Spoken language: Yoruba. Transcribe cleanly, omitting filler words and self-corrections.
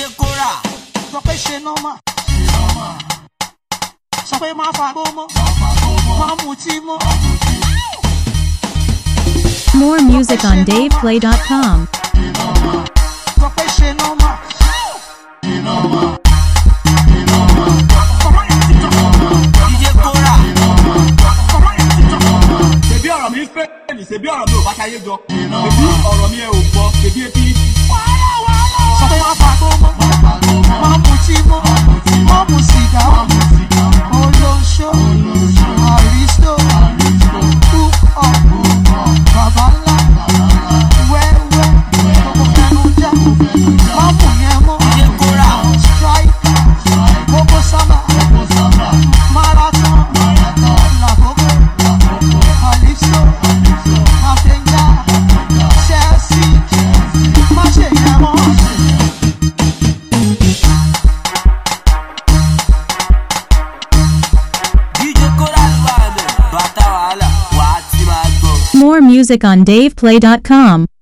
DJ Kora. Sọ pé ṣe nọ́mà. Sọ pé má fagbó mọ́. Má mutí mọ́. More music on DavePlay.com. Sọ pé ṣe nọ́mà. DJ Kora. Ṣebí ọ̀rọ̀ mi ń fẹ́ ẹ̀lì, ṣebí ọ̀rọ̀ mi ò bá ṣayé jọ. Ṣebí ọ̀rọ̀ mi ẹ ò gbọ́, ṣebí etí. Sọ pé má fagbó mọ́. Má mutí mọ́. Má mu sìgá. Olóṣó. Àrísítò. Hook up. Bàbá ńlá. Wẹ́wẹ́. Gbogbo fẹnu já. Má mú yẹn mọ́. DJ Kora. Striker. Gbogbo sábà. Marathon. Làkókò. Àrísítò. Àfẹ́ńgá. Chelsea. Má ṣe yẹn mọ́. DJ Kora ló wà lẹ̀. Bàtà wàhálà, wàá ti máa gbọ́. More music on DavePlay.com.